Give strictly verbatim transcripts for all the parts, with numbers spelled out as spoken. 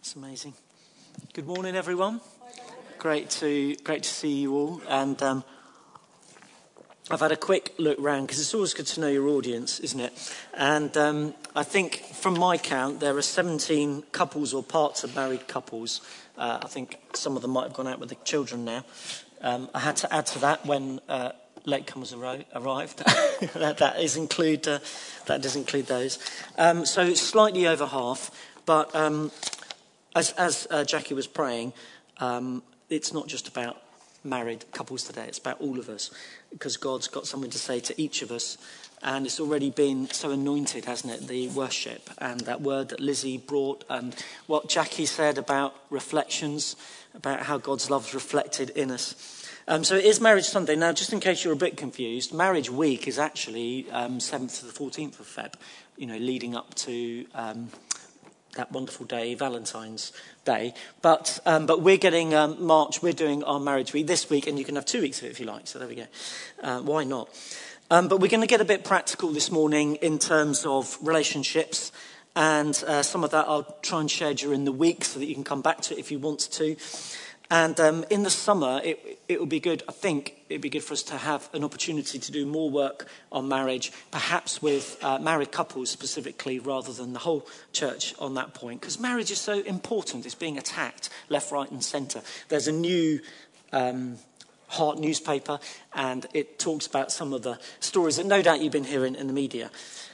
That's amazing. Good morning, everyone. Great to great to see you all. And um, I've had a quick look round because it's always good to know your audience, isn't it? And um, I think from my count, there are seventeen couples or parts of married couples. Uh, I think some of them might have gone out with the children now. Um, I had to add to that when uh, latecomers arri- arrived. that, that is include uh, that does include those. Um, so it's slightly over half, but. Um, As, as uh, Jackie was praying, um, it's not just about married couples today, it's about all of us, because God's got something to say to each of us, and it's already been so anointed, hasn't it, the worship, and that word that Lizzie brought, and what Jackie said about reflections, about how God's love's reflected in us. Um, so it is Marriage Sunday. Now, just in case you're a bit confused, Marriage Week is actually um, seventh to the fourteenth of February, you know, leading up to... Um, that wonderful day, Valentine's Day. But um, but we're getting um, March, we're doing our marriage week this week, and you can have two weeks of it if you like, so there we go. Uh, why not? Um, but we're going to get a bit practical this morning in terms of relationships, and uh, some of that I'll try and share during the week so that you can come back to it if you want to. And um, in the summer, it, it would be good, I think, it would be good for us to have an opportunity to do more work on marriage, perhaps with uh, married couples specifically, rather than the whole church on that point. Because marriage is so important. It's being attacked left, right and centre. There's a new um, Heart newspaper, and it talks about some of the stories that no doubt you've been hearing in the media.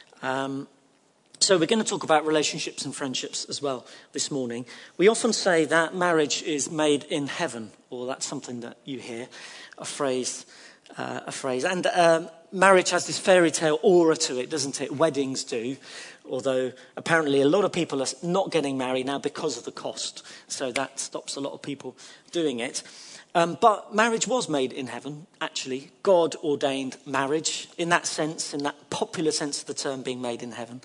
Um So we're going to talk about relationships and friendships as well this morning. We often say that marriage is made in heaven, or that's something that you hear, a phrase, uh, a phrase. And um, marriage has this fairy tale aura to it, doesn't it? Weddings do, although apparently a lot of people are not getting married now because of the cost. So that stops a lot of people doing it. Um, but marriage was made in heaven, actually. God ordained marriage in that sense, in that popular sense of the term, being made in heaven.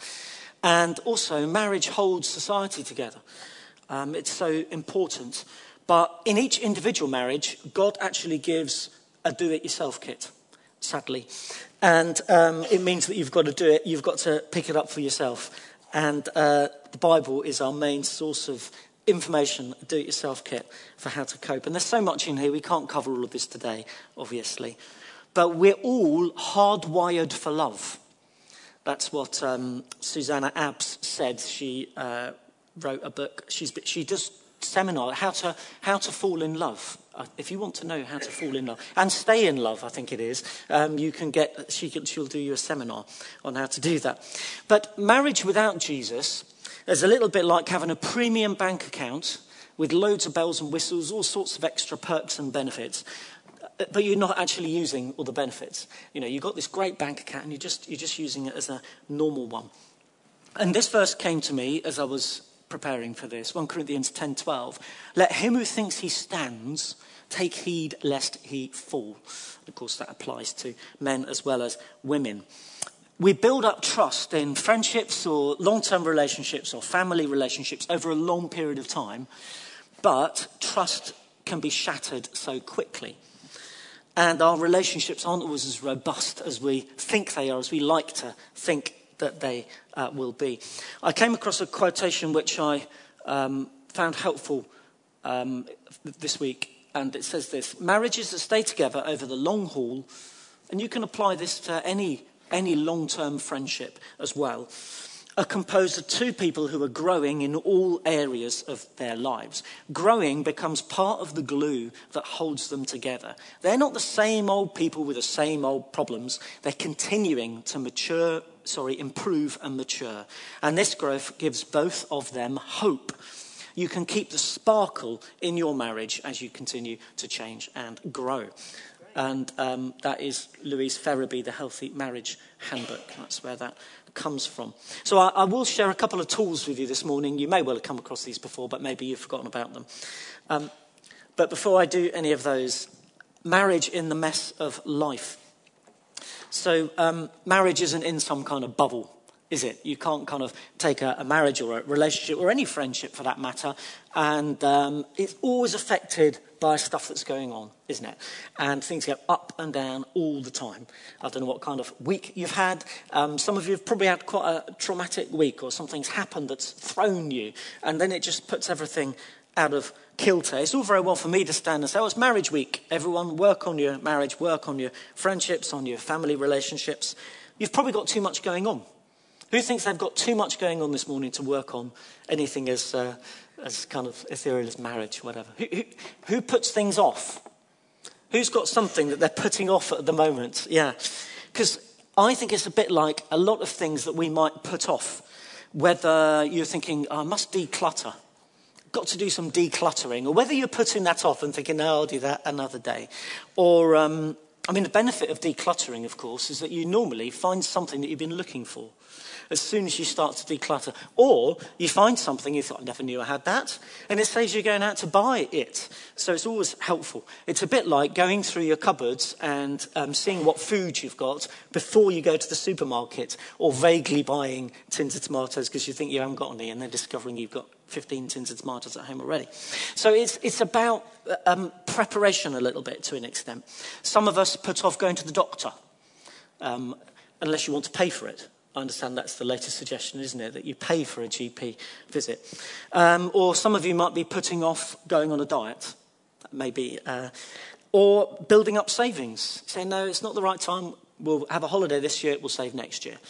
And also, marriage holds society together. Um, it's so important. But in each individual marriage, God actually gives a do-it-yourself kit, sadly. And um, it means that you've got to do it, you've got to pick it up for yourself. And uh, the Bible is our main source of information, a do-it-yourself kit for how to cope. And there's so much in here, we can't cover all of this today, obviously. But we're all hardwired for love. That's what um, Susanna Abbs said. She uh, wrote a book. She's she does seminar how to how to fall in love. Uh, if you want to know how to fall in love and stay in love, I think it is. Um, you can get she can, she'll do you a seminar on how to do that. But marriage without Jesus is a little bit like having a premium bank account with loads of bells and whistles, all sorts of extra perks and benefits. But you're not actually using all the benefits. You know, you've got this great bank account and you're just, you're just using it as a normal one. And this verse came to me as I was preparing for this, First Corinthians ten twelve. Let him who thinks he stands take heed lest he fall. Of course, that applies to men as well as women. We build up trust in friendships or long-term relationships or family relationships over a long period of time. But trust can be shattered so quickly. And our relationships aren't always as robust as we think they are, as we like to think that they uh, will be. I came across a quotation which I um, found helpful um, this week, and it says this: marriages that stay together over the long haul, and you can apply this to any, any long-term friendship as well, are composed of two people who are growing in all areas of their lives. Growing becomes part of the glue that holds them together. They're not the same old people with the same old problems. They're continuing to mature, sorry, improve and mature. And this growth gives both of them hope. You can keep the sparkle in your marriage as you continue to change and grow. And um, that is Louise Ferraby, The Healthy Marriage Handbook. That's where that comes from. So I, I will share a couple of tools with you this morning. You may well have come across these before, but maybe you've forgotten about them. Um, but before I do any of those, marriage in the mess of life. So um, marriage isn't in some kind of bubble. is it? You can't kind of take a, a marriage or a relationship or any friendship for that matter, and um, it's always affected by stuff that's going on, isn't it? And things go up and down all the time. I don't know what kind of week you've had. Um, some of you have probably had quite a traumatic week, or something's happened that's thrown you, and then it just puts everything out of kilter. It's all very well for me to stand and say, oh, it's marriage week. Everyone, work on your marriage, work on your friendships, on your family relationships. You've probably got too much going on. Who thinks they've got too much going on this morning to work on anything as uh, as kind of ethereal as marriage, whatever? Who, who, who puts things off? Who's got something that they're putting off at the moment? Yeah, because I think it's a bit like a lot of things that we might put off. Whether you're thinking, oh, I must declutter, got to do some decluttering, or whether you're putting that off and thinking, no, I'll do that another day. Or, um, I mean, the benefit of decluttering, of course, is that you normally find something that you've been looking for as soon as you start to declutter. Or you find something, you thought, I never knew I had that, and it saves you going out to buy it. So it's always helpful. It's a bit like going through your cupboards and um, seeing what food you've got before you go to the supermarket, or vaguely buying tins of tomatoes because you think you haven't got any, and then discovering you've got fifteen tins of tomatoes at home already. So it's it's about um, preparation a little bit to an extent. Some of us put off going to the doctor, um, unless you want to pay for it. I understand that's the latest suggestion, isn't it? That you pay for a G P visit. Um, or some of you might be putting off going on a diet, maybe. Uh, or building up savings. Saying, no, it's not the right time. We'll have a holiday this year. We'll save next year.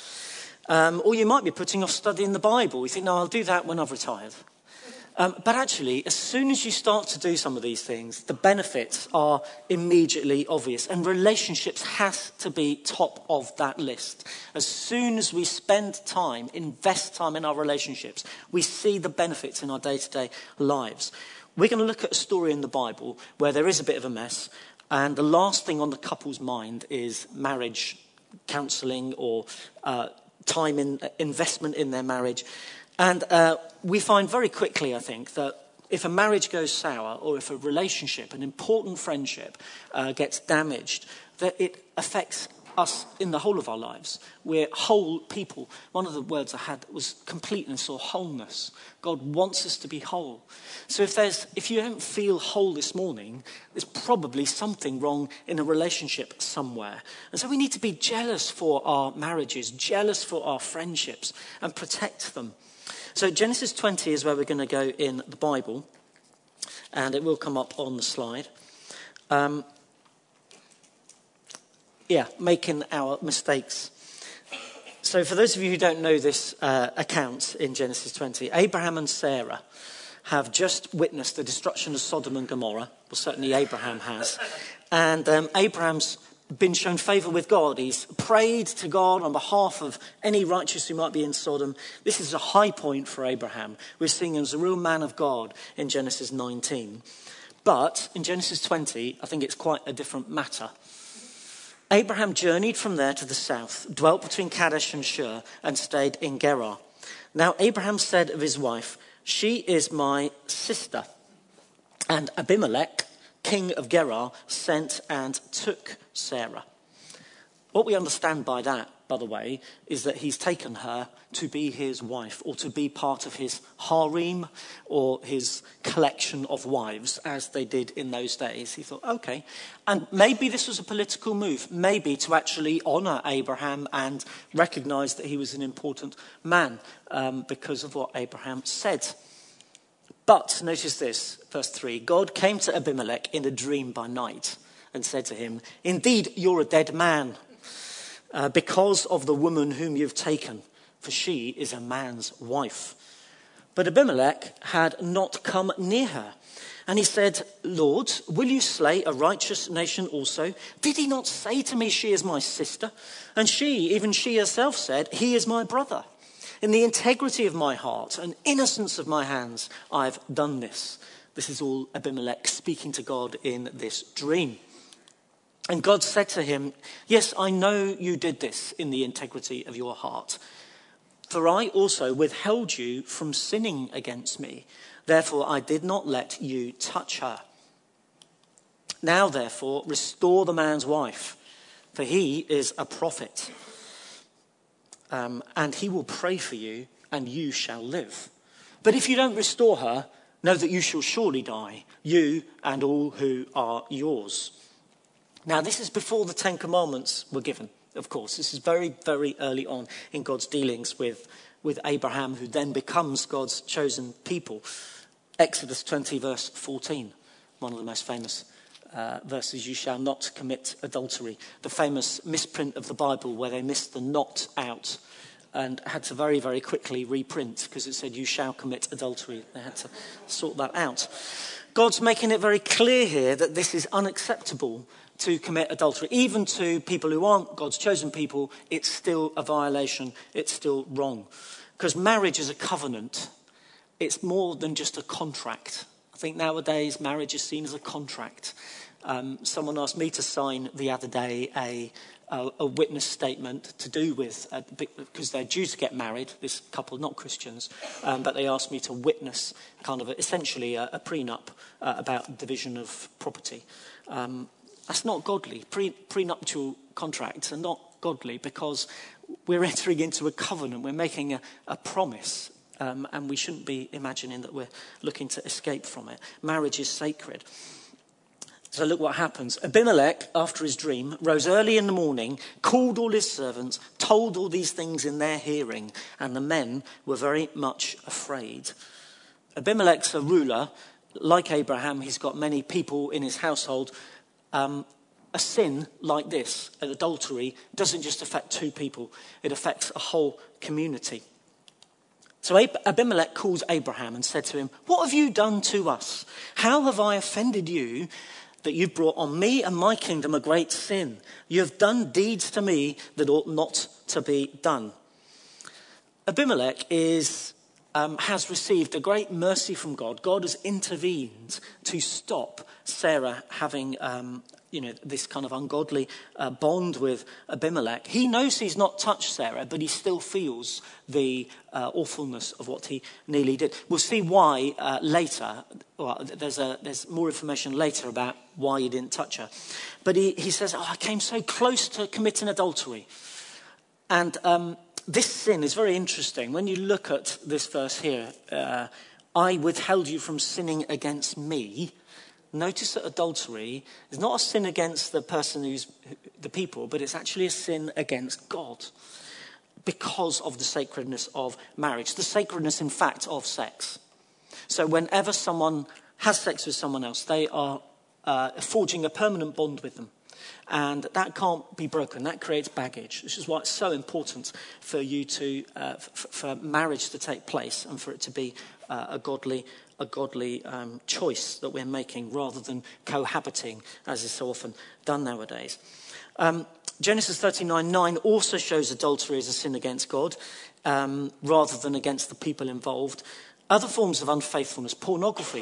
Um, or you might be putting off studying the Bible. You think, no, I'll do that when I've retired. Um, but actually, as soon as you start to do some of these things, the benefits are immediately obvious. And relationships has to be top of that list. As soon as we spend time, invest time in our relationships, we see the benefits in our day-to-day lives. We're going to look at a story in the Bible where there is a bit of a mess. And the last thing on the couple's mind is marriage counselling or uh, time in investment in their marriage. And uh, we find very quickly, I think, that if a marriage goes sour, or if a relationship, an important friendship, uh, gets damaged, that it affects us in the whole of our lives. We're whole people. One of the words I had was completeness or wholeness. God wants us to be whole. So if there's, if you don't feel whole this morning, there's probably something wrong in a relationship somewhere. And so we need to be jealous for our marriages, jealous for our friendships, and protect them. So Genesis twenty is where we're going to go in the Bible, and it will come up on the slide. Um, yeah, making our mistakes. So for those of you who don't know this uh, account in Genesis twenty, Abraham and Sarah have just witnessed the destruction of Sodom and Gomorrah. Well, certainly Abraham has. And um, Abraham's been shown favour with God. He's prayed to God on behalf of any righteous who might be in Sodom. This is a high point for Abraham. We're seeing him as a real man of God in Genesis nineteen. But in Genesis twenty, I think it's quite a different matter. Abraham journeyed from there to the south, dwelt between Kadesh and Shur, and stayed in Gerar. Now Abraham said of his wife, she is my sister. And Abimelech, king of Gerar, sent and took Sarah. What we understand by that, by the way, is that he's taken her to be his wife, or to be part of his harem, or his collection of wives, as they did in those days. He thought, okay. And maybe this was a political move, maybe to actually honour Abraham and recognise that he was an important man um, because of what Abraham said. But notice this, verse three, God came to Abimelech in a dream by night and said to him, indeed, you're a dead man uh, because of the woman whom you've taken, for she is a man's wife. But Abimelech had not come near her. And he said, Lord, will you slay a righteous nation also? Did he not say to me, she is my sister? And she, even she herself said, he is my brother. In the integrity of my heart and innocence of my hands, I've done this. This is all Abimelech speaking to God in this dream. And God said to him, yes, I know you did this in the integrity of your heart. For I also withheld you from sinning against me. Therefore, I did not let you touch her. Now, therefore, restore the man's wife, for he is a prophet. um, and he will pray for you, and you shall live. But if you don't restore her, know that you shall surely die, you and all who are yours. Now, this is before the Ten Commandments were given, of course. This is very, very early on in God's dealings with, with Abraham, who then becomes God's chosen people. Exodus twenty, verse fourteen, one of the most famous uh, verses, you shall not commit adultery. The famous misprint of the Bible where they missed the not out and had to very, very quickly reprint because it said, you shall commit adultery. They had to sort that out. God's making it very clear here that this is unacceptable to commit adultery. Even to people who aren't God's chosen people, it's still a violation. It's still wrong. Because marriage is a covenant. It's more than just a contract. I think nowadays marriage is seen as a contract. Um, someone asked me to sign the other day a a, a witness statement to do with, uh, because they're due to get married, this couple, not Christians, um, but they asked me to witness kind of a, essentially a, a prenup uh, about division of property. Um, that's not godly. Pre, prenuptial contracts are not godly because we're entering into a covenant. We're making a, a promise. Um, and we shouldn't be imagining that we're looking to escape from it. Marriage is sacred. So look what happens. Abimelech, after his dream, rose early in the morning, called all his servants, told all these things in their hearing, and the men were very much afraid. Abimelech's a ruler. Like Abraham, he's got many people in his household. Um, a sin like this, an adultery, doesn't just affect two people. It affects a whole community. So Abimelech calls Abraham and said to him, what have you done to us? How have I offended you that you've brought on me and my kingdom a great sin? You have done deeds to me that ought not to be done. Abimelech is, um, has received a great mercy from God. God has intervened to stop Sarah having um, you know, this kind of ungodly uh, bond with Abimelech. He knows he's not touched Sarah, but he still feels the uh, awfulness of what he nearly did. We'll see why uh, later. Well, there's, a, there's more information later about why he didn't touch her. But he, he says, oh, I came so close to committing adultery. And um, this sin is very interesting. When you look at this verse here, uh, I withheld you from sinning against me. Notice that adultery is not a sin against the person who's the people, but it's actually a sin against God because of the sacredness of marriage, the sacredness, in fact, of sex. So whenever someone has sex with someone else, they are uh, forging a permanent bond with them. And that can't be broken. That creates baggage. This is why it's so important for you to, uh, f- for marriage to take place and for it to be uh, a godly a godly um, choice that we're making rather than cohabiting, as is so often done nowadays. Um, Genesis thirty-nine nine also shows adultery as a sin against God um, rather than against the people involved. Other forms of unfaithfulness, pornography,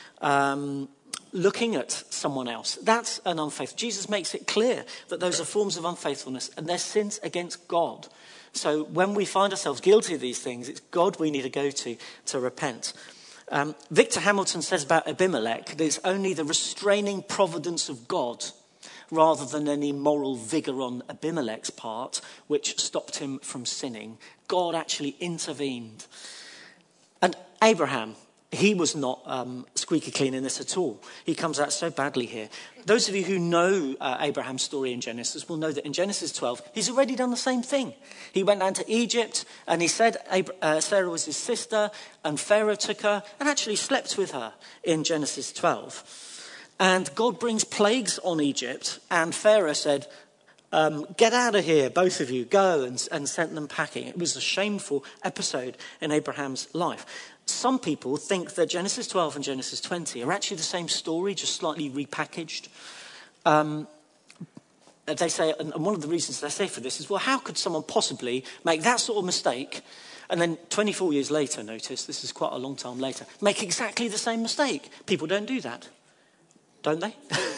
um, looking at someone else, that's an unfaithful. Jesus makes it clear that those are forms of unfaithfulness and they're sins against God. So when we find ourselves guilty of these things, it's God we need to go to to repent. Um, Victor Hamilton says about Abimelech that it's only the restraining providence of God rather than any moral vigour on Abimelech's part which stopped him from sinning. God actually intervened. And Abraham, he was not um, squeaky clean in this at all. He comes out so badly here. Those of you who know uh, Abraham's story in Genesis will know that in Genesis twelve, he's already done the same thing. He went down to Egypt and he said Ab- uh, Sarah was his sister and Pharaoh took her and actually slept with her in Genesis twelve. And God brings plagues on Egypt and Pharaoh said, um, get out of here, both of you, go, and, and sent them packing. It was a shameful episode in Abraham's life. Some people think that Genesis twelve and Genesis twenty are actually the same story, just slightly repackaged. Um, they say, and one of the reasons they say for this is, well, how could someone possibly make that sort of mistake and then twenty-four years later, notice, this is quite a long time later, make exactly the same mistake? People don't do that, don't they?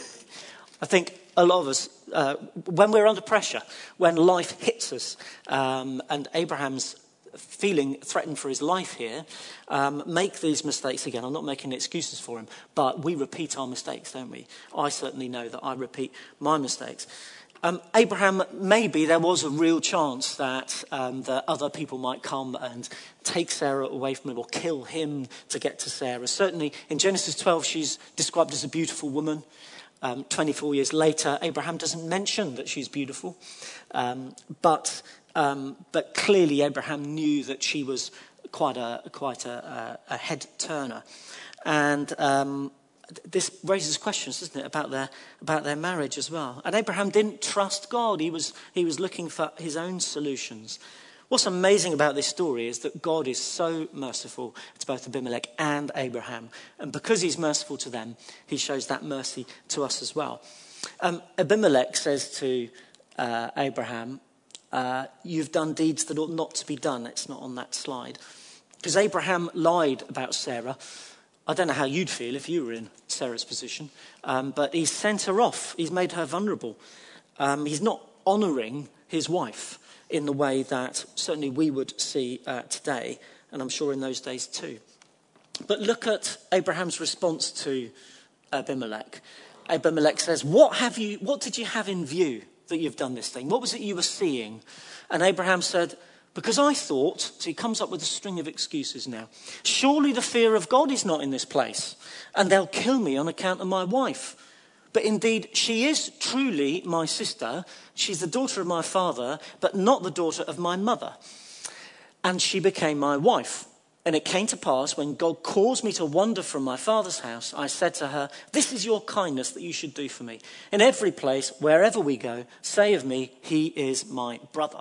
I think a lot of us, uh, when we're under pressure, when life hits us, um, and Abraham's feeling threatened for his life here, um, make these mistakes again. I'm not making excuses for him, but we repeat our mistakes, don't we? I certainly know that I repeat my mistakes. Um, Abraham, maybe there was a real chance that, um, that other people might come and take Sarah away from him or kill him to get to Sarah. Certainly in Genesis twelve, she's described as a beautiful woman. Um, twenty-four years later, Abraham doesn't mention that she's beautiful. Um, but, um, but clearly Abraham knew that she was quite a, quite a, a head turner. And um, this raises questions, doesn't it, about their about their marriage as well. And Abraham didn't trust God. He was he was looking for his own solutions. What's amazing about this story is that God is so merciful to both Abimelech and Abraham. And because he's merciful to them, he shows that mercy to us as well. Um, Abimelech says to uh, Abraham, uh, you've done deeds that ought not to be done. It's not on that slide. Because Abraham lied about Sarah. I don't know how you'd feel if you were in Sarah's position, um, but he's sent her off. He's made her vulnerable. Um, he's not honouring his wife in the way that certainly we would see uh, today, and I'm sure in those days too. But look at Abraham's response to Abimelech. Abimelech says, what have you? What did you have in view that you've done this thing? What was it you were seeing? And Abraham said, because I thought, so he comes up with a string of excuses now. Surely the fear of God is not in this place, and they'll kill me on account of my wife. But indeed, she is truly my sister. She's the daughter of my father, but not the daughter of my mother. And she became my wife. And it came to pass, when God caused me to wander from my father's house, I said to her, this is your kindness that you should do for me. In every place, wherever we go, say of me, he is my brother.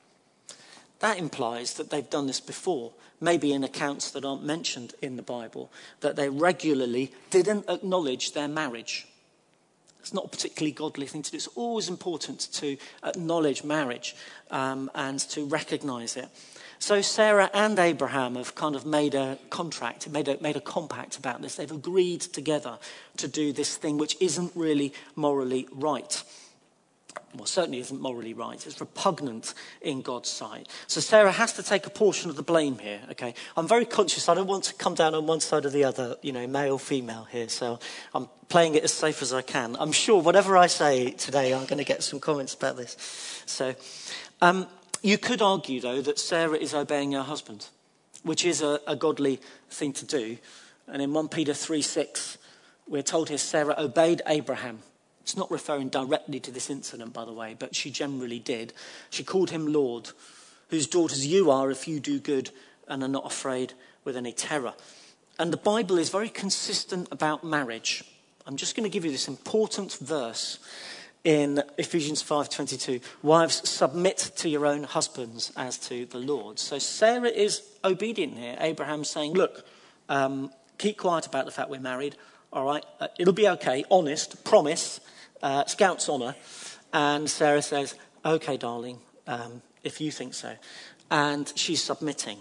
That implies that they've done this before, maybe in accounts that aren't mentioned in the Bible, that they regularly didn't acknowledge their marriage. It's not a particularly godly thing to do. It's always important to acknowledge marriage um, and to recognise it. So Sarah and Abraham have kind of made a contract, made a, made a compact about this. They've agreed together to do this thing which isn't really morally right. Well, certainly isn't morally right. It's repugnant in God's sight. So Sarah has to take a portion of the blame here, okay? I'm very conscious. I don't want to come down on one side or the other, you know, male, female here. So I'm playing it as safe as I can. I'm sure whatever I say today, I'm going to get some comments about this. So um, you could argue, though, that Sarah is obeying her husband, which is a, a godly thing to do. And in First Peter three six, we're told here Sarah obeyed Abraham. It's not referring directly to this incident, by the way, but she generally did. She called him Lord, whose daughters you are if you do good and are not afraid with any terror. And the Bible is very consistent about marriage. I'm just going to give you this important verse in Ephesians five twenty-two. Wives, submit to your own husbands as to the Lord. So Sarah is obedient here. Abraham's saying, look, um, keep quiet about the fact we're married. All right, uh, it'll be okay, honest, promise, uh, Scout's honour. And Sarah says, okay, darling, um, if you think so. And she's submitting.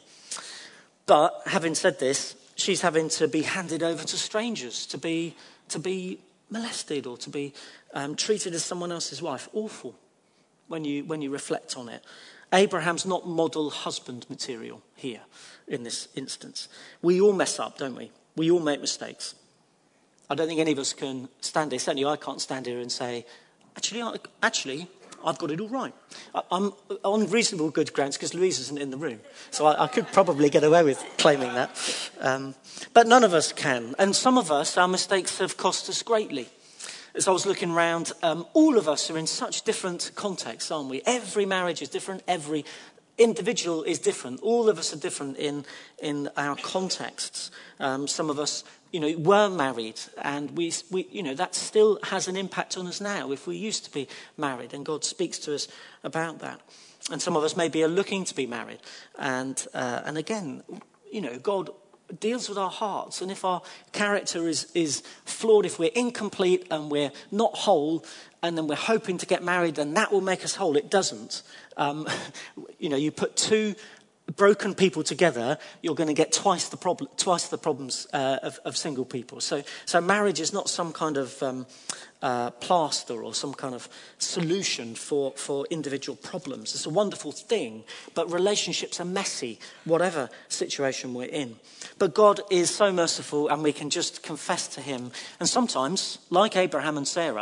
But having said this, she's having to be handed over to strangers, to be to be molested or to be um, treated as someone else's wife. Awful when you when you reflect on it. Abraham's not model husband material here in this instance. We all mess up, don't we? We all make mistakes. I don't think any of us can stand here. Certainly I can't stand here and say, actually, I, actually, I've got it all right. I, I'm on reasonable good grounds because Louise isn't in the room. So I, I could probably get away with claiming that. Um, but none of us can. And some of us, our mistakes have cost us greatly. As I was looking around, um, all of us are in such different contexts, aren't we? Every marriage is different. Every individual is different. All of us are different in, in our contexts. Um, some of us, you know, were married, and we, we, you know, that still has an impact on us now if we used to be married, and God speaks to us about that. And some of us maybe are looking to be married, and uh, and again, you know, God deals with our hearts, and if our character is is flawed, if we're incomplete and we're not whole, and then we're hoping to get married, then that will make us whole. It doesn't. Um, you know, you put two broken people together, you're going to get twice the problem, twice the problems uh, of, of single people. So, so marriage is not some kind of um, uh, plaster or some kind of solution for, for individual problems. It's a wonderful thing, but relationships are messy, whatever situation we're in. But God is so merciful, and we can just confess to him. And sometimes, like Abraham and Sarah,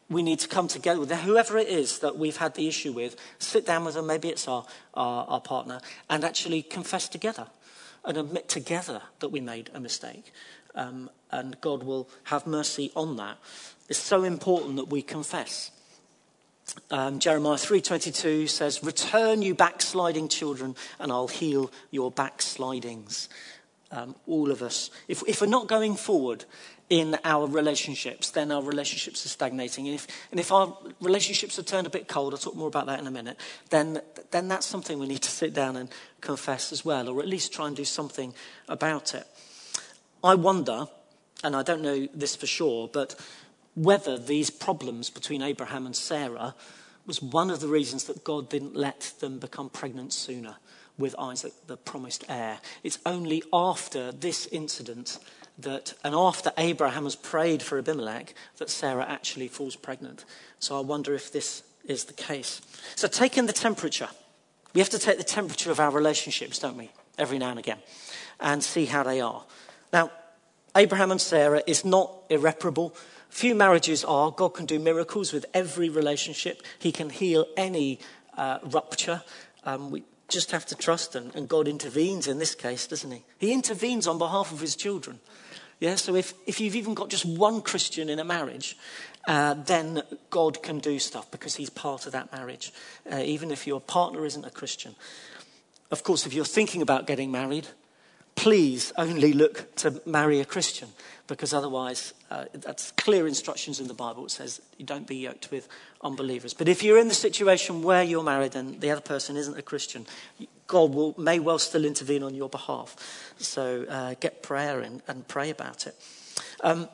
we need to come together with whoever it is that we've had the issue with, sit down with them, maybe it's our, our, our partner, and actually confess together and admit together that we made a mistake. Um, and God will have mercy on that. It's so important that we confess. Um, Jeremiah three twenty-two says, "Return, you backsliding children, and I'll heal your backslidings." Um, all of us. If, if we're not going forward in our relationships, then our relationships are stagnating. And if, and if our relationships have turned a bit cold, I'll talk more about that in a minute, then, then that's something we need to sit down and confess as well, or at least try and do something about it. I wonder, and I don't know this for sure, but whether these problems between Abraham and Sarah was one of the reasons that God didn't let them become pregnant sooner with Isaac, the promised heir. It's only after this incident that, and after Abraham has prayed for Abimelech, that Sarah actually falls pregnant. So I wonder if this is the case. So taking the temperature, we have to take the temperature of our relationships, don't we, every now and again, and see how they are. Now, Abraham and Sarah is not irreparable. Few marriages are. God can do miracles with every relationship. He can heal any uh, rupture. Um, we just have to trust, and, and God intervenes in this case, doesn't he? He intervenes on behalf of his children. Yeah, so if, if you've even got just one Christian in a marriage, uh, then God can do stuff because he's part of that marriage, uh, even if your partner isn't a Christian. Of course, if you're thinking about getting married, please only look to marry a Christian, because otherwise uh, that's clear instructions in the Bible. It says you don't be yoked with unbelievers. But if you're in the situation where you're married and the other person isn't a Christian, God will may well still intervene on your behalf. So uh, get prayer in and pray about it. Um,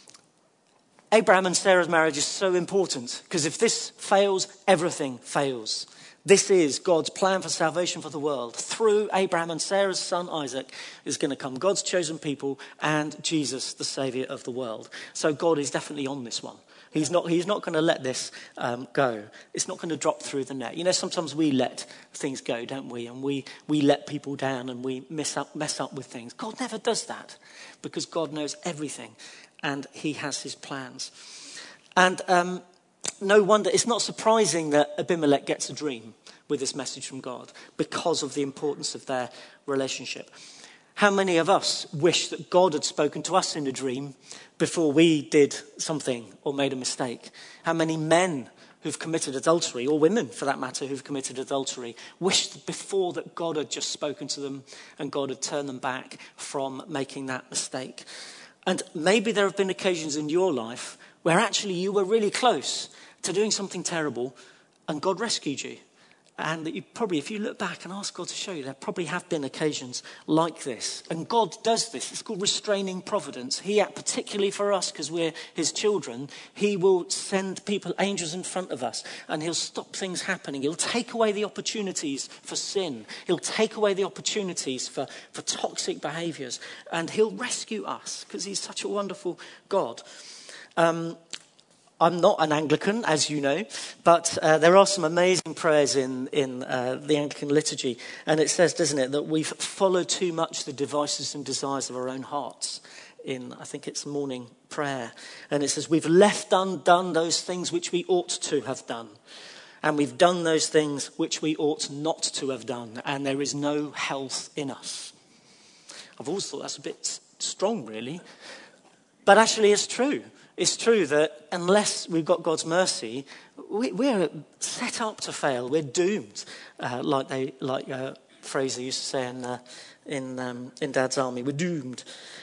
Abraham and Sarah's marriage is so important because if this fails, everything fails. This is God's plan for salvation for the world. Through Abraham and Sarah's son Isaac is going to come God's chosen people and Jesus, the Saviour of the world. So God is definitely on this one. He's not, he's not going to let this um, go. It's not going to drop through the net. You know, sometimes we let things go, don't we? And we, we let people down and we mess up, mess up with things. God never does that because God knows everything and he has his plans. And um, no wonder, it's not surprising that Abimelech gets a dream with this message from God because of the importance of their relationship. How many of us wish that God had spoken to us in a dream before we did something or made a mistake? How many men who've committed adultery, or women for that matter who've committed adultery, wished before that God had just spoken to them and God had turned them back from making that mistake? And maybe there have been occasions in your life where actually you were really close to doing something terrible and God rescued you. And that you probably, if you look back and ask God to show you, there probably have been occasions like this. And God does this. It's called restraining providence. He, particularly for us, because we're his children, he will send people, angels in front of us, and he'll stop things happening. He'll take away the opportunities for sin. He'll take away the opportunities for, for toxic behaviours. And he'll rescue us because he's such a wonderful God. Um, I'm not an Anglican, as you know, but uh, there are some amazing prayers in, in uh, the Anglican liturgy. And it says, doesn't it, that we've followed too much the devices and desires of our own hearts in, I think it's morning prayer. And it says, we've left undone those things which we ought to have done. And we've done those things which we ought not to have done. And there is no health in us. I've always thought that's a bit strong, really. But actually it's true. It's true that unless we've got God's mercy, we, we're set up to fail. We're doomed, uh, like they, like uh, Fraser used to say in uh, in, um, in Dad's Army. We're doomed.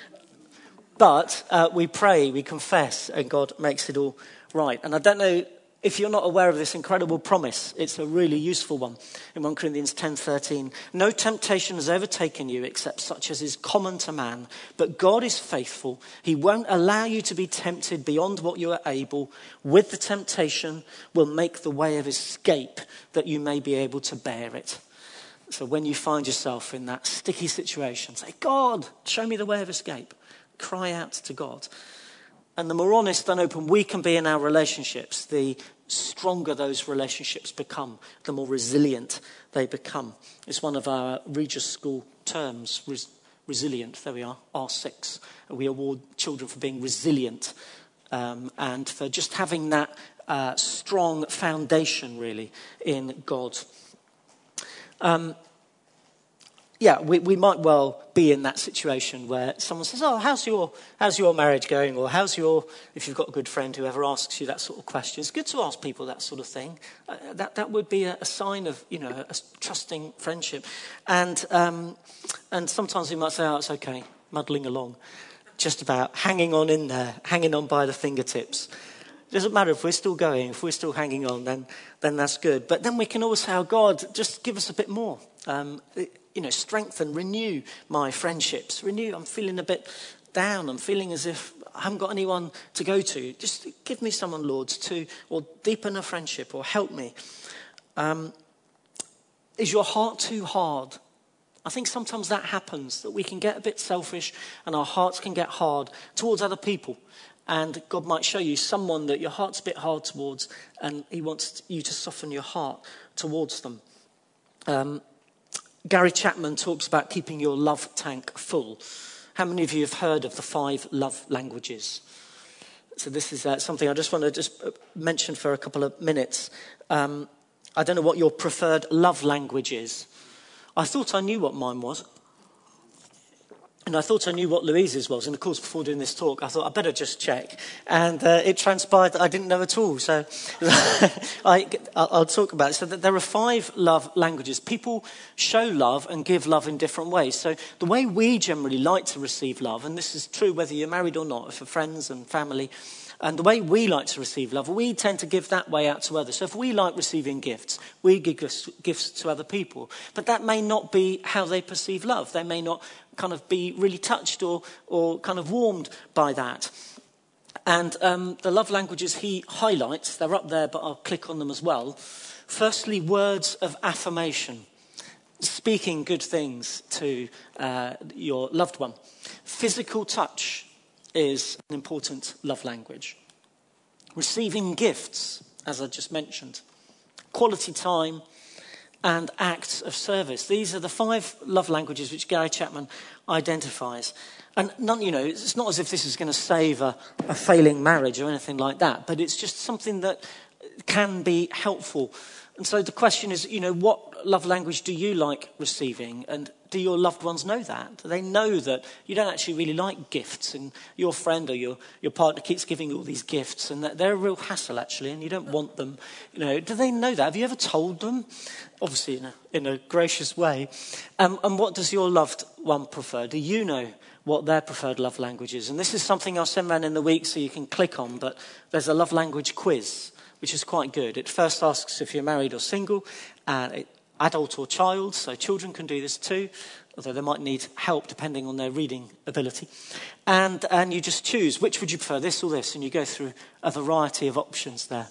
But uh, we pray, we confess, and God makes it all right. And I don't know if you're not aware of this incredible promise. It's a really useful one. In First Corinthians ten thirteen, no temptation has overtaken you except such as is common to man. But God is faithful. He won't allow you to be tempted beyond what you are able. With the temptation will make the way of escape that you may be able to bear it. So when you find yourself in that sticky situation, say, God, show me the way of escape. Cry out to God. And the more honest and open we can be in our relationships, the stronger those relationships become, the more resilient they become. It's one of our Regis School terms, res- resilient. There we are, R six. We award children for being resilient um, and for just having that uh, strong foundation, really, in God. Um, yeah, we, we might well be in that situation where someone says, oh, how's your how's your marriage going? Or how's your, if you've got a good friend who ever asks you that sort of question, it's good to ask people that sort of thing. Uh, that that would be a, a sign of, you know, a trusting friendship. And um, and sometimes we might say, oh, it's okay, muddling along, just about hanging on in there, hanging on by the fingertips. It doesn't matter if we're still going, if we're still hanging on, then then that's good. But then we can always say, oh, God, just give us a bit more. Um, you know, strengthen, renew my friendships. Renew, I'm feeling a bit down. I'm feeling as if I haven't got anyone to go to. Just give me someone, Lord, to, or deepen a friendship, or help me. Um, is your heart too hard? I think sometimes that happens, that we can get a bit selfish and our hearts can get hard towards other people. And God might show you someone that your heart's a bit hard towards, and he wants you to soften your heart towards them. Um, Gary Chapman talks about keeping your love tank full. How many of you have heard of the five love languages? So this is uh, something I just want to just mention for a couple of minutes. Um, I don't know what your preferred love language is. I thought I knew what mine was. And I thought I knew what Louise's was. And of course, before doing this talk, I thought I'd better just check. And uh, it transpired that I didn't know at all. So I, I'll talk about it. So that there are five love languages. People show love and give love in different ways. So the way we generally like to receive love, and this is true whether you're married or not, for friends and family, and the way we like to receive love, we tend to give that way out to others. So if we like receiving gifts, we give gifts to other people. But that may not be how they perceive love. They may not kind of be really touched or, or kind of warmed by that. And um, the love languages he highlights, they're up there, but I'll click on them as well. Firstly, words of affirmation. Speaking good things to uh, your loved one. Physical touch is an important love language. Receiving gifts, as I just mentioned. Quality time and acts of service. These are the five love languages which Gary Chapman identifies. And none, you know, it's not as if this is going to save a, a failing marriage or anything like that, but it's just something that can be helpful. And so the question is, you know, what love language do you like receiving? And do your loved ones know that? Do they know that you don't actually really like gifts and your friend or your, your partner keeps giving you all these gifts and that they're a real hassle actually and you don't want them? You know, do they know that? Have you ever told them? Obviously in a, in a gracious way. Um, and what does your loved one prefer? Do you know what their preferred love language is? And this is something I'll send around in the week so you can click on, but there's a love language quiz, which is quite good. It first asks if you're married or single, and it, adult or child, so children can do this too, although they might need help depending on their reading ability. And and you just choose, which would you prefer, this or this? And you go through a variety of options there.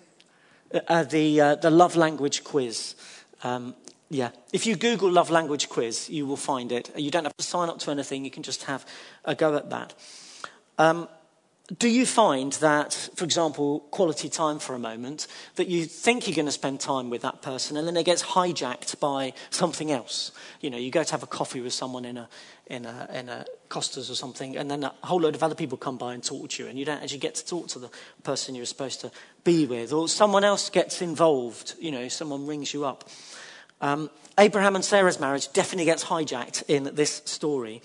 Uh, the, uh, the love language quiz. Um, yeah, if you Google love language quiz, you will find it. You don't have to sign up to anything, you can just have a go at that. Um, Do you find that, for example, quality time for a moment, that you think you're going to spend time with that person and then it gets hijacked by something else? You know, you go to have a coffee with someone in a in a, in a Costa's or something, and then a whole load of other people come by and talk to you, and you don't actually get to talk to the person you're supposed to be with. Or someone else gets involved, you know, someone rings you up. Um, Abraham and Sarah's marriage definitely gets hijacked in this story.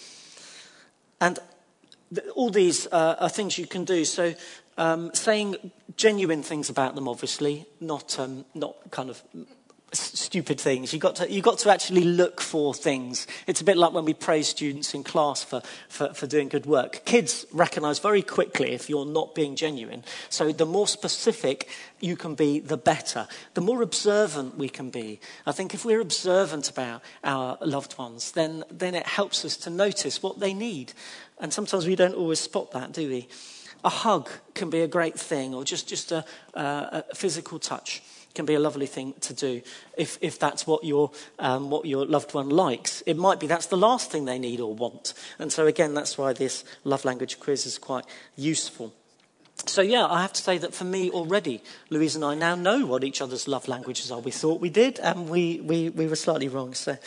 And all these uh, are things you can do. So um, saying genuine things about them, obviously, not um, not kind of s- stupid things. You got to you got to actually look for things. It's a bit like when we praise students in class for, for, for doing good work. Kids recognise very quickly if you're not being genuine. So the more specific you can be, the better. The more observant we can be. I think if we're observant about our loved ones, then then it helps us to notice what they need. And sometimes we don't always spot that, do we? A hug can be a great thing, or just, just a, uh, a physical touch can be a lovely thing to do if, if that's what your, um, what your loved one likes. It might be that's the last thing they need or want. And so again, that's why this love language quiz is quite useful. So yeah, I have to say that for me already, Louise and I now know what each other's love languages are. We thought we did, and we, we, we were slightly wrong. So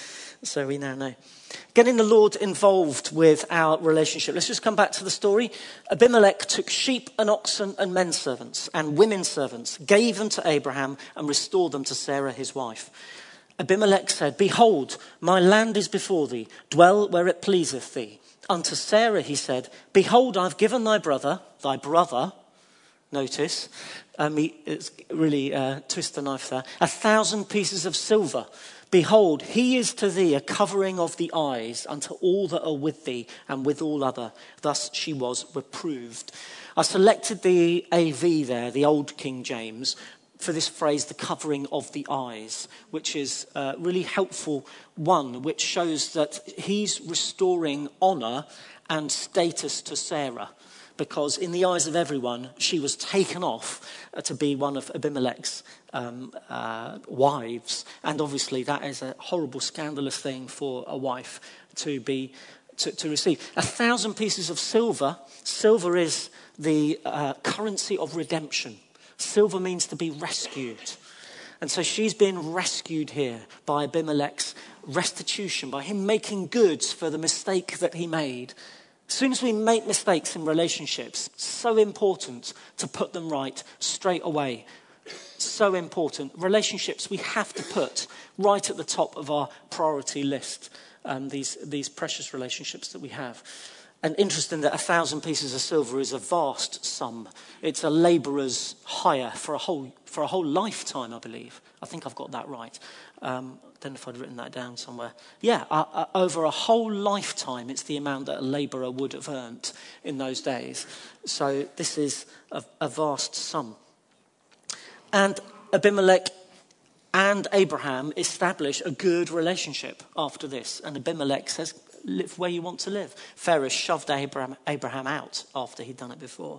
So we now know. Getting the Lord involved with our relationship. Let's just come back to the story. Abimelech took sheep and oxen and men servants and women servants, gave them to Abraham and restored them to Sarah his wife. Abimelech said, "Behold, my land is before thee. Dwell where it pleaseth thee." Unto Sarah he said, "Behold, I've given thy brother, thy brother," notice, um, he, it's really uh, twist the knife there, "a thousand pieces of silver. Behold, he is to thee a covering of the eyes unto all that are with thee and with all other." Thus she was reproved. I selected the A V there, the old King James, for this phrase, the covering of the eyes, which is a really helpful one, which shows that he's restoring honour and status to Sarah. Because in the eyes of everyone, she was taken off uh, to be one of Abimelech's um, uh, wives. And obviously that is a horrible, scandalous thing for a wife to be to, to receive. A thousand pieces of silver. Silver is the uh, currency of redemption. Silver means to be rescued. And so she's been rescued here by Abimelech's restitution, by him making goods for the mistake that he made. As soon as we make mistakes in relationships, so important to put them right straight away. So important. Relationships we have to put right at the top of our priority list, um, these, these precious relationships that we have. And interesting that a thousand pieces of silver is a vast sum. It's a labourer's hire for a whole for a whole lifetime, I believe. I think I've got that right. Um, I don't know if I'd written that down somewhere. Yeah, uh, uh, over a whole lifetime, it's the amount that a labourer would have earned in those days. So this is a, a vast sum. And Abimelech and Abraham establish a good relationship after this. And Abimelech says, "Live where you want to live." Pharaoh shoved Abraham, Abraham out after he'd done it before.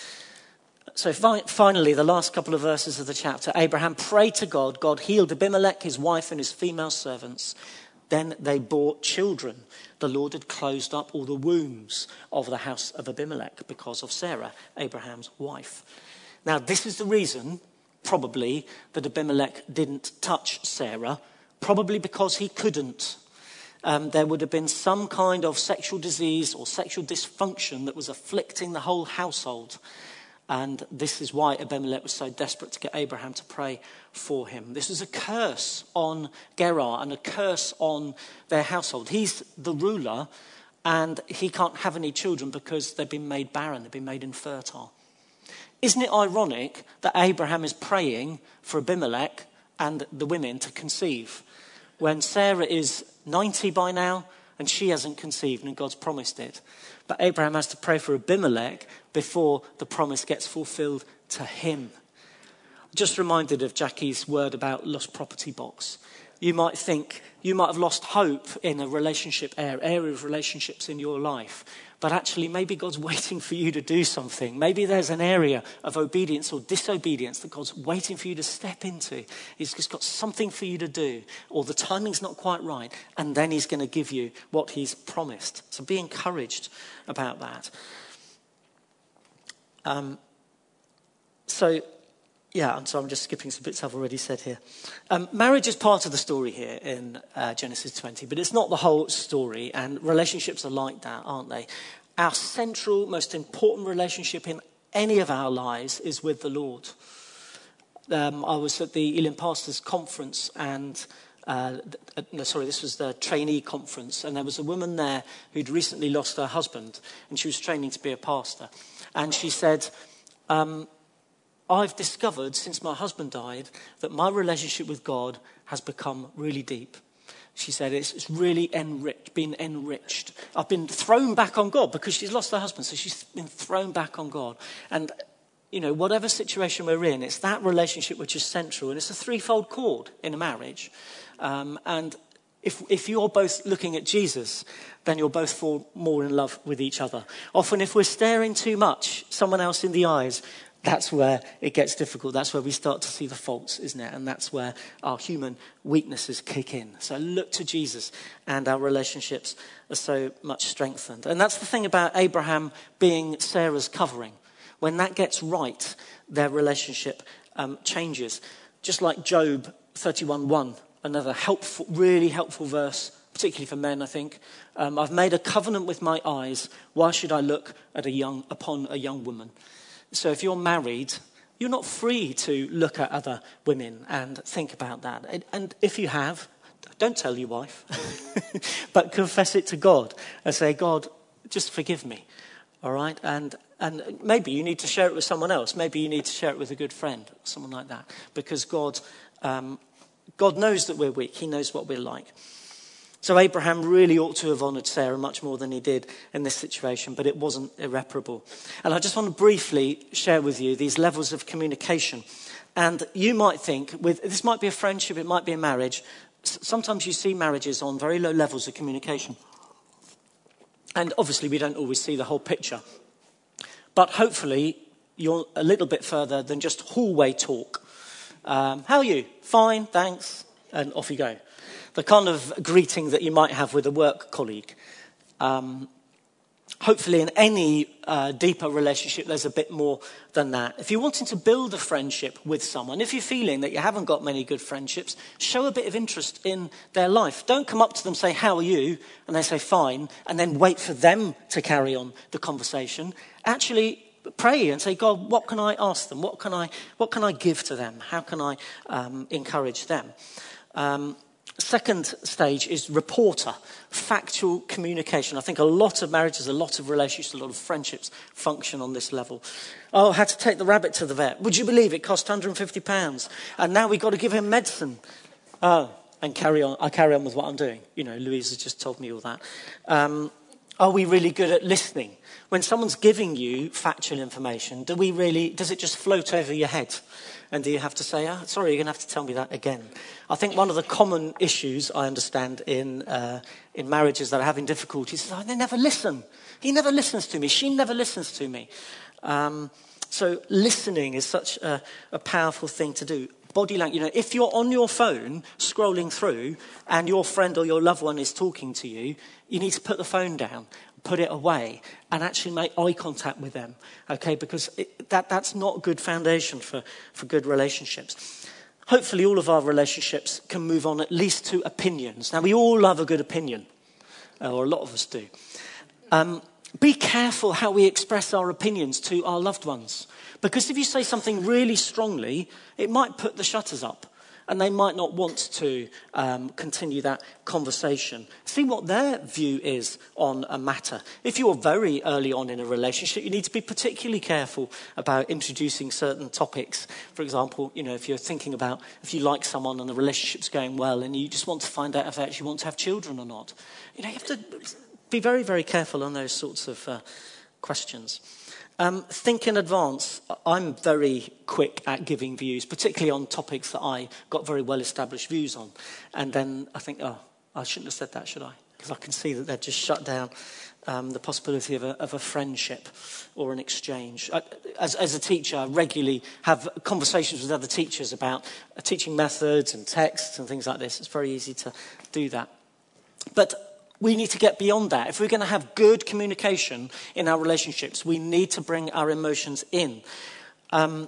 So fi- finally, the last couple of verses of the chapter, Abraham prayed to God. God healed Abimelech, his wife, and his female servants. Then they bore children. The Lord had closed up all the wombs of the house of Abimelech because of Sarah, Abraham's wife. Now, this is the reason, probably, that Abimelech didn't touch Sarah, probably because he couldn't. Um, there would have been some kind of sexual disease or sexual dysfunction that was afflicting the whole household. And this is why Abimelech was so desperate to get Abraham to pray for him. This is a curse on Gerar and a curse on their household. He's the ruler and he can't have any children because they've been made barren, they've been made infertile. Isn't it ironic that Abraham is praying for Abimelech and the women to conceive when Sarah is ninety by now and she hasn't conceived and God's promised it? But Abraham has to pray for Abimelech before the promise gets fulfilled to him. Just reminded of Jackie's word about lost property box. You might think, you might have lost hope in a relationship area, area of relationships in your life. But actually, maybe God's waiting for you to do something. Maybe there's an area of obedience or disobedience that God's waiting for you to step into. He's just got something for you to do, or the timing's not quite right, and then he's going to give you what he's promised. So be encouraged about that. Um, so, yeah, I'm sorry, I'm just skipping some bits I've already said here. Um, marriage is part of the story here in uh, Genesis twenty, but it's not the whole story, and relationships are like that, aren't they? Our central, most important relationship in any of our lives is with the Lord. Um, I was at the Elim Pastors Conference, and uh, no, sorry, this was the trainee conference, and there was a woman there who'd recently lost her husband, and she was training to be a pastor. And she said, um, I've discovered since my husband died that my relationship with God has become really deep. She said it's, it's really enriched, been enriched. I've been thrown back on God because she's lost her husband, so she's been thrown back on God. And, you know, whatever situation we're in, it's that relationship which is central, and it's a threefold cord in a marriage. Um, and if if you're both looking at Jesus, then you'll both fall more in love with each other. Often if we're staring too much someone else in the eyes, that's where it gets difficult. That's where we start to see the faults, isn't it? And that's where our human weaknesses kick in. So look to Jesus and our relationships are so much strengthened. And that's the thing about Abraham being Sarah's covering. When that gets right, their relationship um, changes. Just like Job thirty-one one, another helpful, really helpful verse particularly for men, I think. Um, I've made a covenant with my eyes. Why should I look at a young upon a young woman? So if you're married, you're not free to look at other women and think about that. And, and if you have, don't tell your wife, but confess it to God and say, God, just forgive me, all right? And and maybe you need to share it with someone else. Maybe you need to share it with a good friend, or someone like that, because God, um, God knows that we're weak. He knows what we're like. So Abraham really ought to have honoured Sarah much more than he did in this situation, but it wasn't irreparable. And I just want to briefly share with you these levels of communication. And you might think, with this might be a friendship, it might be a marriage. Sometimes you see marriages on very low levels of communication. And obviously we don't always see the whole picture. But hopefully you're a little bit further than just hallway talk. Um, how are you? Fine, thanks. And off you go. The kind of greeting that you might have with a work colleague. Um, hopefully in any uh, deeper relationship, there's a bit more than that. If you're wanting to build a friendship with someone, if you're feeling that you haven't got many good friendships, show a bit of interest in their life. Don't come up to them, say, how are you? And they say, fine. And then wait for them to carry on the conversation. Actually, pray and say, God, what can I ask them? What can I, what can I give to them? How can I um, encourage them? Um, Second stage is reporter, factual communication. I think a lot of marriages, a lot of relationships, a lot of friendships function on this level. Oh, I had to take the rabbit to the vet. Would you believe it cost one hundred fifty pounds? And now we've got to give him medicine. Oh, and carry on. I carry on with what I'm doing. You know, Louise has just told me all that. Um, are we really good at listening? When someone's giving you factual information, do we really, does it just float over your head? And do you have to say, oh, sorry, you're going to have to tell me that again? I think one of the common issues I understand in uh, in marriages that are having difficulties is, oh, they never listen. He never listens to me. She never listens to me. Um, so listening is such a, a powerful thing to do. Body language, you know, if you're on your phone scrolling through and your friend or your loved one is talking to you, you need to put the phone down, put it away, and actually make eye contact with them, okay? Because it, that, that's not a good foundation for, for good relationships. Hopefully all of our relationships can move on at least to opinions. Now, we all love a good opinion, or a lot of us do. Um, be careful how we express our opinions to our loved ones. Because if you say something really strongly, it might put the shutters up. And they might not want to um, continue that conversation. See what their view is on a matter. If you're very early on in a relationship, you need to be particularly careful about introducing certain topics. For example, you know, if you're thinking about if you like someone and the relationship's going well and you just want to find out if they actually want to have children or not. You know, you have to be very, very careful on those sorts of uh, questions. Um, think in advance. I'm very quick at giving views, particularly on topics that I got very well-established views on. And then I think, oh, I shouldn't have said that, should I? Because I can see that they've just shut down um, the possibility of a, of a friendship or an exchange. I, as, as a teacher, I regularly have conversations with other teachers about uh, teaching methods and texts and things like this. It's very easy to do that. But we need to get beyond that. If we're going to have good communication in our relationships, we need to bring our emotions in. Um,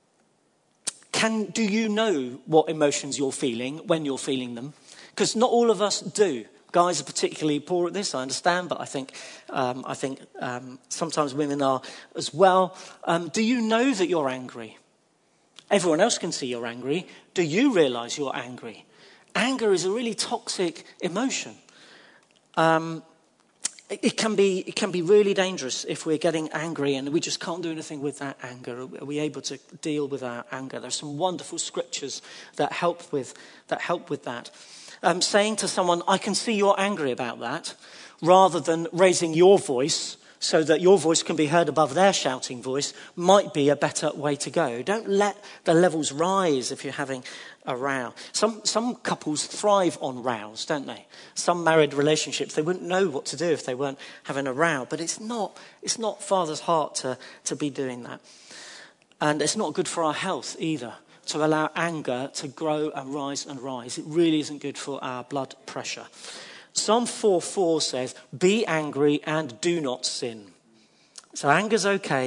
can do you know what emotions you're feeling when you're feeling them? Because not all of us do. Guys are particularly poor at this, I understand, but I think um, I think um, sometimes women are as well. Um, do you know that you're angry? Everyone else can see you're angry. Do you realise you're angry? Anger is a really toxic emotion. Um, it, it can be it can be really dangerous if we're getting angry and we just can't do anything with that anger. Are we able to deal with our anger? There's some wonderful scriptures that help with that help with that. Um, saying to someone, "I can see you're angry about that," rather than raising your voice so that your voice can be heard above their shouting voice, might be a better way to go. Don't let the levels rise if you're having a row. Some some couples thrive on rows, don't they? Some married relationships, they wouldn't know what to do if they weren't having a row. But it's not it's not Father's heart to, to be doing that. And it's not good for our health either, to allow anger to grow and rise and rise. It really isn't good for our blood pressure. Psalm four four says, "Be angry and do not sin." So anger's okay,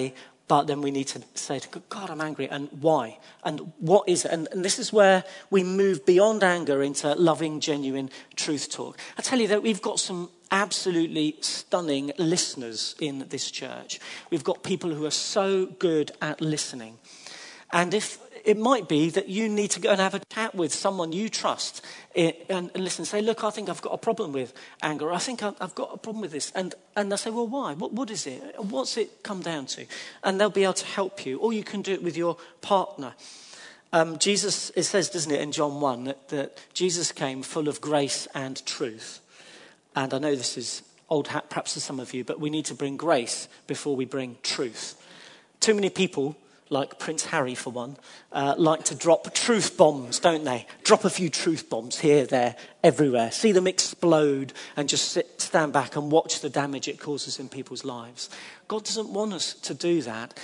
But then we need to say to God, God, I'm angry, and why? And what is it? And, and this is where we move beyond anger into loving, genuine truth talk. I tell you that we've got some absolutely stunning listeners in this church. We've got people who are so good at listening. And if it might be that you need to go and have a chat with someone you trust and, and listen, say, look, I think I've got a problem with anger. I think I've, I've got a problem with this. And, and they'll say, well, why? What, what is it? What's it come down to? And they'll be able to help you. Or you can do it with your partner. Um, Jesus, it says, doesn't it, in John one, that, that Jesus came full of grace and truth. And I know this is old hat perhaps to some of you, but we need to bring grace before we bring truth. Too many people, like Prince Harry for one, uh, like to drop truth bombs, don't they? Drop a few truth bombs here, there, everywhere. See them explode and just sit, stand back and watch the damage it causes in people's lives. God doesn't want us to do that.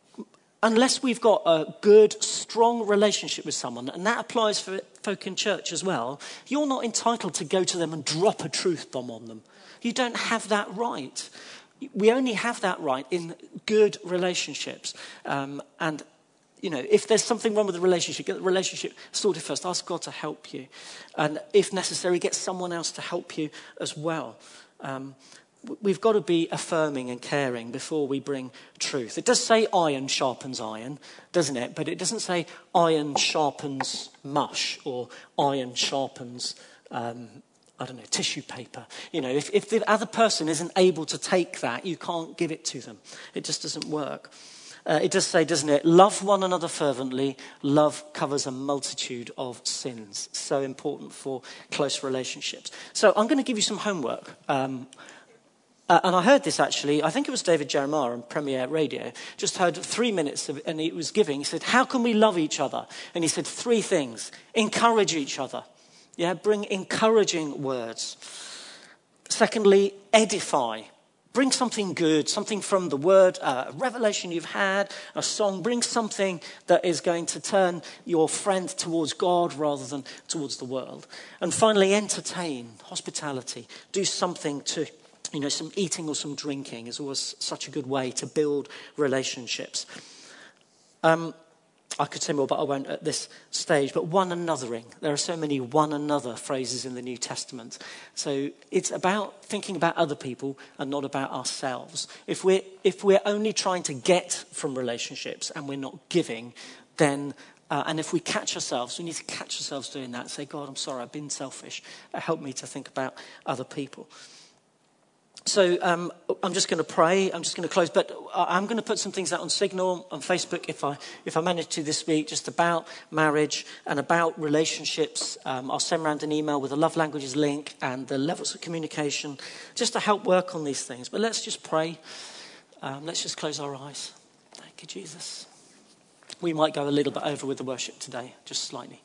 Unless we've got a good, strong relationship with someone, and that applies for folk in church as well, you're not entitled to go to them and drop a truth bomb on them. You don't have that right. We only have that right in good relationships. Um, and, you know, if there's something wrong with the relationship, get the relationship sorted first. Ask God to help you. And if necessary, get someone else to help you as well. Um, we've got to be affirming and caring before we bring truth. It does say iron sharpens iron, doesn't it? But it doesn't say iron sharpens mush or iron sharpens um I don't know, tissue paper. You know, if, if the other person isn't able to take that, you can't give it to them. It just doesn't work. Uh, it does say, doesn't it, love one another fervently. Love covers a multitude of sins. So important for close relationships. So I'm going to give you some homework. Um, uh, and I heard this actually, I think it was David Jeremiah on Premier Radio, just heard three minutes of it, and he was giving. He said, how can we love each other? And he said three things. Encourage each other. Yeah, bring encouraging words. Secondly, edify. Bring something good, something from the word, uh, a revelation you've had, a song. Bring something that is going to turn your friend towards God rather than towards the world. And finally, entertain, hospitality. Do something to, you know, some eating or some drinking is always such a good way to build relationships. Um, I could say more, but I won't at this stage. But one anothering. There are so many one another phrases in the New Testament. So it's about thinking about other people and not about ourselves. If we're, if we're only trying to get from relationships and we're not giving, then, uh, and if we catch ourselves, we need to catch ourselves doing that. Say, God, I'm sorry, I've been selfish. Help me to think about other people. So um, I'm just going to pray. I'm just going to close. But I'm going to put some things out on Signal, on Facebook, if I if I manage to this week, just about marriage and about relationships. Um, I'll send around an email with a love languages link and the levels of communication, just to help work on these things. But let's just pray. Um, let's just close our eyes. Thank you, Jesus. We might go a little bit over with the worship today, just slightly.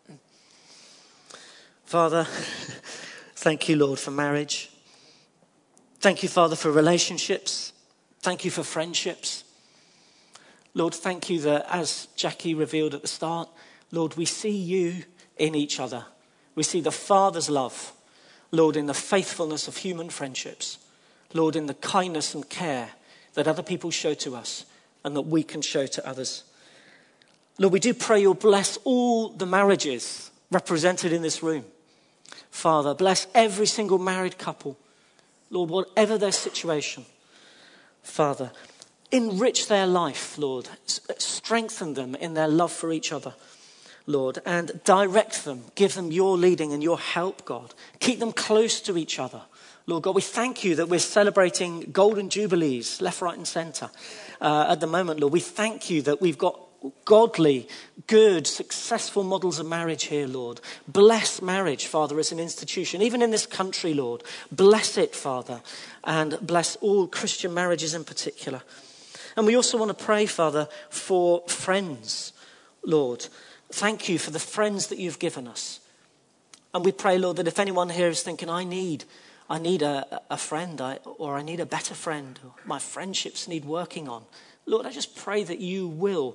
Father, thank you, Lord, for marriage. Thank you, Father, for relationships. Thank you for friendships. Lord, thank you that, as Jackie revealed at the start, Lord, we see you in each other. We see the Father's love, Lord, in the faithfulness of human friendships. Lord, in the kindness and care that other people show to us and that we can show to others. Lord, we do pray you'll bless all the marriages represented in this room. Father, bless every single married couple. Lord, whatever their situation, Father, enrich their life, Lord. Strengthen them in their love for each other, Lord, and direct them. Give them your leading and your help, God. Keep them close to each other. Lord God, we thank you that we're celebrating golden jubilees, left, right and centre uh, at the moment, Lord. We thank you that we've got godly, good, successful models of marriage here, Lord. Bless marriage, Father, as an institution, even in this country, Lord. Bless it, Father, and bless all Christian marriages in particular. And we also want to pray, Father, for friends, Lord. Thank you for the friends that you've given us. And we pray, Lord, that if anyone here is thinking, I need, I need a, a friend, I, or I need a better friend, or my friendships need working on, Lord, I just pray that you will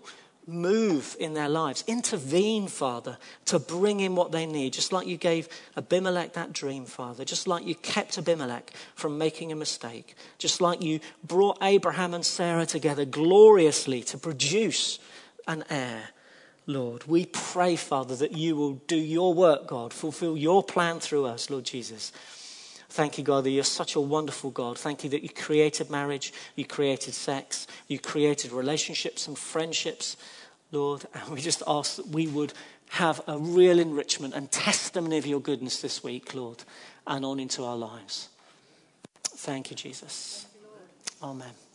move in their lives. Intervene, Father, to bring in what they need. Just like you gave Abimelech that dream, Father. Just like you kept Abimelech from making a mistake. Just like you brought Abraham and Sarah together gloriously to produce an heir. Lord, we pray, Father, that you will do your work, God. Fulfill your plan through us, Lord Jesus. Thank you, God, that you're such a wonderful God. Thank you that you created marriage, you created sex, you created relationships and friendships, Lord. And we just ask that we would have a real enrichment and testimony of your goodness this week, Lord, and on into our lives. Thank you, Jesus. Amen.